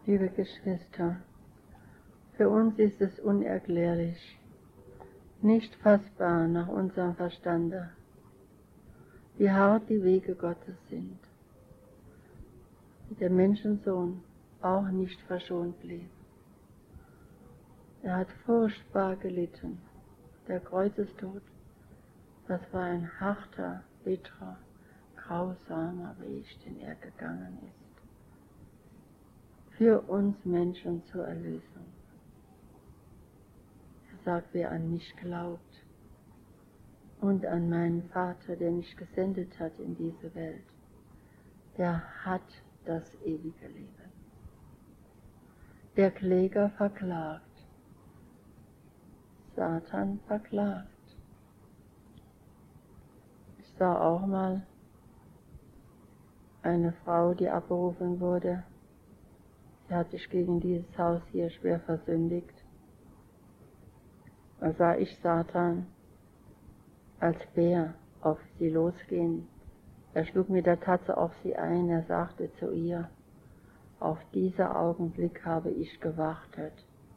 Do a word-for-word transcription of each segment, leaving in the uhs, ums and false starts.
Liebe Geschwister, für uns ist es unerklärlich, nicht fassbar nach unserem Verstande, wie hart die Wege Gottes sind, wie der Menschensohn auch nicht verschont blieb. Er hat furchtbar gelitten. Der Kreuzestod, das war ein harter, bitterer, grausamer Weg, den er gegangen ist. Für uns Menschen zur Erlösung. Er sagt, wer an mich glaubt und an meinen Vater, der mich gesendet hat in diese Welt, der hat das ewige Leben. Der Kläger verklagt, Satan verklagt. Ich sah auch mal eine Frau, die abberufen wurde. Sie hat sich gegen dieses Haus hier schwer versündigt. Da sah ich Satan als Bär auf sie losgehen. Er schlug mit der Tatze auf sie ein. Er sagte zu ihr, auf diesen Augenblick habe ich gewartet.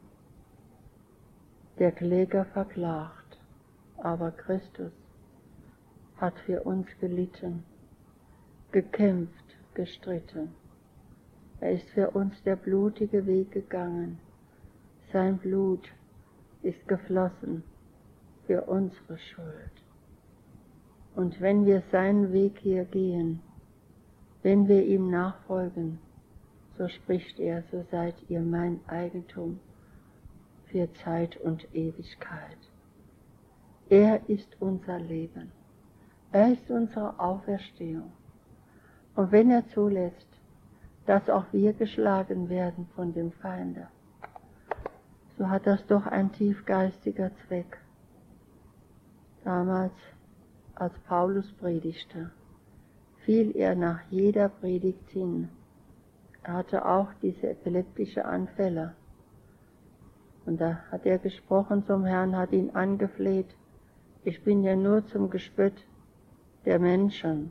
Der Kläger verklagt, aber Christus hat für uns gelitten, gekämpft, gestritten. Er ist für uns der blutige Weg gegangen. Sein Blut ist geflossen für unsere Schuld. Und wenn wir seinen Weg hier gehen, wenn wir ihm nachfolgen, so spricht er, so seid ihr mein Eigentum für Zeit und Ewigkeit. Er ist unser Leben. Er ist unsere Auferstehung. Und wenn er zulässt, dass auch wir geschlagen werden von dem Feinde, so hat das doch ein tiefgeistiger Zweck. Damals, als Paulus predigte, fiel er nach jeder Predigt hin. Er hatte auch diese epileptische Anfälle. Und da hat er gesprochen zum Herrn, hat ihn angefleht, ich bin ja nur zum Gespött der Menschen.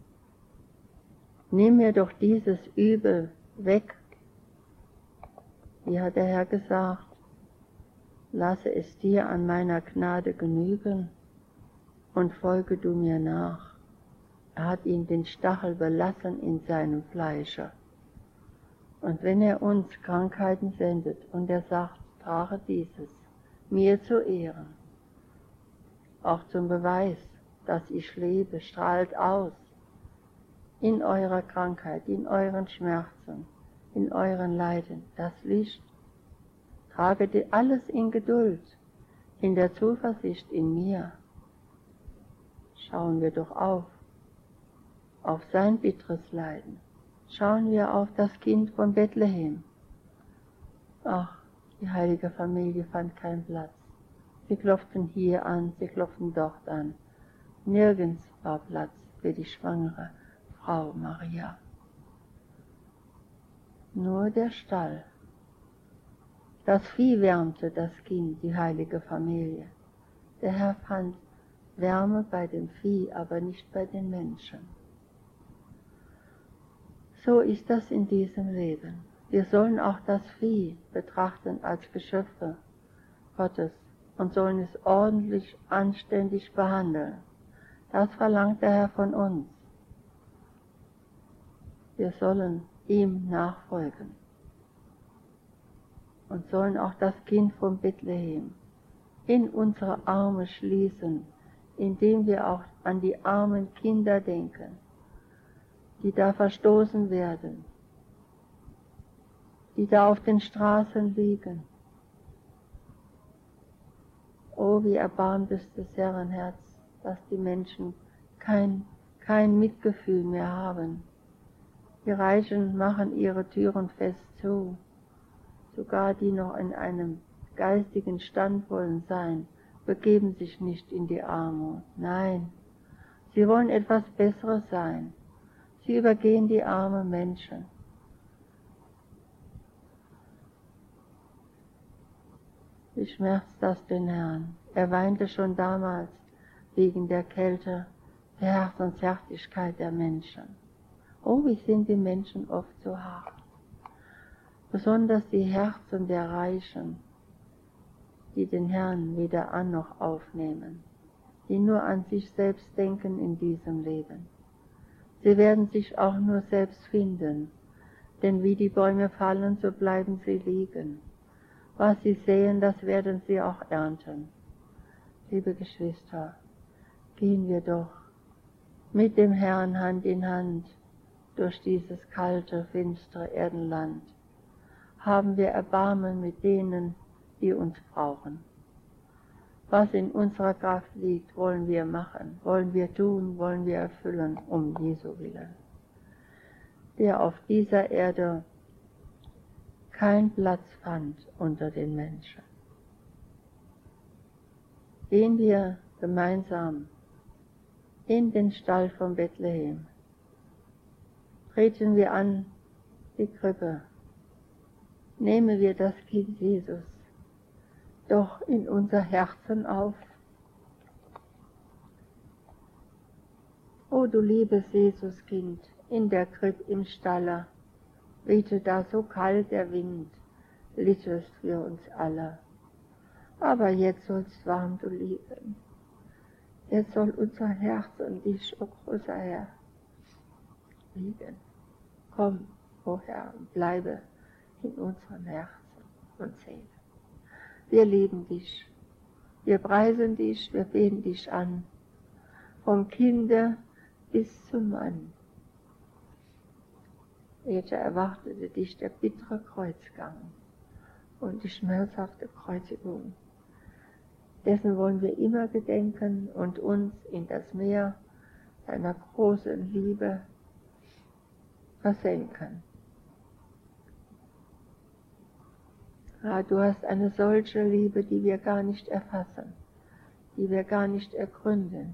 Nimm mir doch dieses Übel weg. Wie hat der Herr gesagt, lasse es dir an meiner Gnade genügen und folge du mir nach. Er hat ihm den Stachel belassen in seinem Fleische. Und wenn er uns Krankheiten sendet und er sagt, trage dieses, mir zu Ehren, auch zum Beweis, dass ich lebe, strahlt aus, in eurer Krankheit, in euren Schmerzen, in euren Leiden, das Licht. Trage dir alles in Geduld, in der Zuversicht in mir. Schauen wir doch auf, auf sein bitteres Leiden. Schauen wir auf das Kind von Bethlehem. Ach, die heilige Familie fand keinen Platz. Sie klopften hier an, sie klopften dort an. Nirgends war Platz für die schwangere Frau Maria. Nur der Stall. Das Vieh wärmte das Kind, die heilige Familie. Der Herr fand Wärme bei dem Vieh, aber nicht bei den Menschen. So ist das in diesem Leben. Wir sollen auch das Vieh betrachten als Geschöpfe Gottes und sollen es ordentlich, anständig behandeln. Das verlangt der Herr von uns. Wir sollen ihm nachfolgen und sollen auch das Kind von Bethlehem in unsere Arme schließen, indem wir auch an die armen Kinder denken, die da verstoßen werden, die da auf den Straßen liegen. Oh, wie erbarmt es das Herrenherz, dass die Menschen kein, kein Mitgefühl mehr haben. Die Reichen machen ihre Türen fest zu, sogar die noch in einem geistigen Stand wollen sein, begeben sich nicht in die Armut. Nein, sie wollen etwas Besseres sein. Sie übergehen die armen Menschen. Wie schmerzt das den Herrn? Er weinte schon damals wegen der Kälte, der Herzensherzlichkeit der Menschen. Oh, wie sind die Menschen oft so hart. besonders die Herzen der Reichen, die den Herrn weder an noch aufnehmen, die nur an sich selbst denken in diesem Leben. Sie werden sich auch nur selbst finden, denn wie die Bäume fallen, so bleiben sie liegen. Was sie säen, das werden sie auch ernten. Liebe Geschwister, gehen wir doch mit dem Herrn Hand in Hand durch dieses kalte, finstere Erdenland. Haben wir Erbarmen mit denen, die uns brauchen. Was in unserer Kraft liegt, wollen wir machen, wollen wir tun, wollen wir erfüllen, um Jesu willen, der auf dieser Erde keinen Platz fand unter den Menschen. Gehen wir gemeinsam in den Stall von Bethlehem, treten wir an die Krippe, nehmen wir das Kind Jesus doch in unser Herzen auf. O du liebes Jesuskind, in der Krippe im Stalle, wehte da so kalt der Wind, littest für uns alle. Aber jetzt sollst warm du liegen, jetzt soll unser Herz an dich, o großer Herr, liegen. Komm, o Herr, und bleibe in unseren Herzen und Seelen. Wir lieben dich, wir preisen dich, wir beten dich an, vom Kinde bis zum Mann. Jetzt erwartete dich der bittere Kreuzgang und die schmerzhafte Kreuzigung. Dessen wollen wir immer gedenken und uns in das Meer seiner großen Liebe versenken. Ja, du hast eine solche Liebe, die wir gar nicht erfassen, die wir gar nicht ergründen.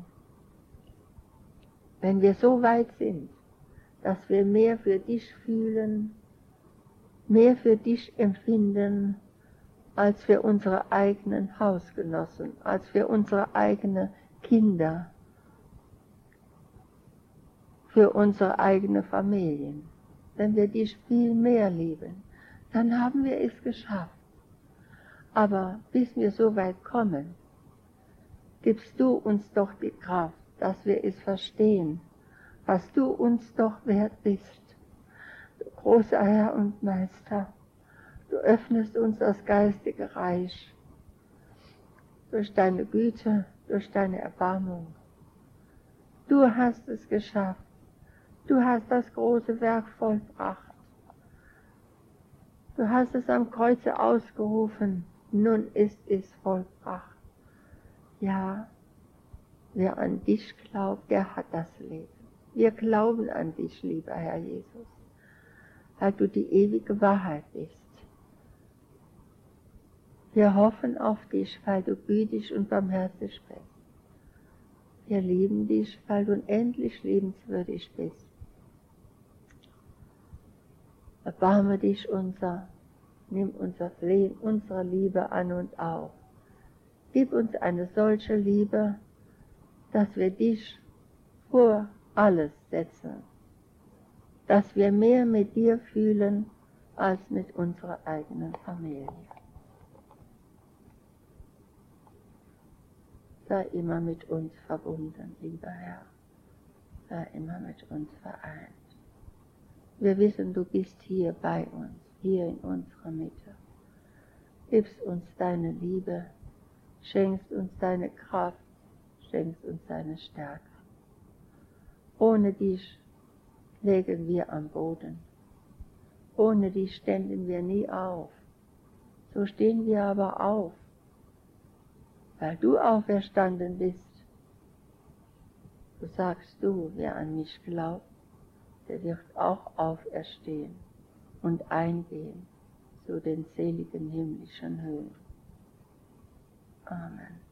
Wenn wir so weit sind, dass wir mehr für dich fühlen, mehr für dich empfinden, als für unsere eigenen Hausgenossen, als für unsere eigenen Kinder, für unsere eigenen Familien. Wenn wir dich viel mehr lieben, dann haben wir es geschafft. Aber bis wir so weit kommen, gibst du uns doch die Kraft, dass wir es verstehen, was du uns doch wert bist. Du großer Herr und Meister, du öffnest uns das geistige Reich durch deine Güte, durch deine Erbarmung. Du hast es geschafft, du hast das große Werk vollbracht. Du hast es am Kreuze ausgerufen, nun ist es vollbracht. Ja, wer an dich glaubt, der hat das Leben. Wir glauben an dich, lieber Herr Jesus, weil du die ewige Wahrheit bist. Wir hoffen auf dich, weil du gütig und barmherzig bist. Wir lieben dich, weil du unendlich liebenswürdig bist. Erbarme dich unser, nimm unser Flehen, unsere Liebe an und auf. Gib uns eine solche Liebe, dass wir dich vor alles setzen, dass wir mehr mit dir fühlen als mit unserer eigenen Familie. Sei immer mit uns verbunden, lieber Herr, sei immer mit uns vereint. Wir wissen, du bist hier bei uns, hier in unserer Mitte. Gibst uns deine Liebe, schenkst uns deine Kraft, schenkst uns deine Stärke. Ohne dich lägen wir am Boden. Ohne dich ständen wir nie auf. So stehen wir aber auf, weil du auferstanden bist. So sagst du, wer an mich glaubt, der wird auch auferstehen und eingehen zu den seligen himmlischen Höhen. Amen.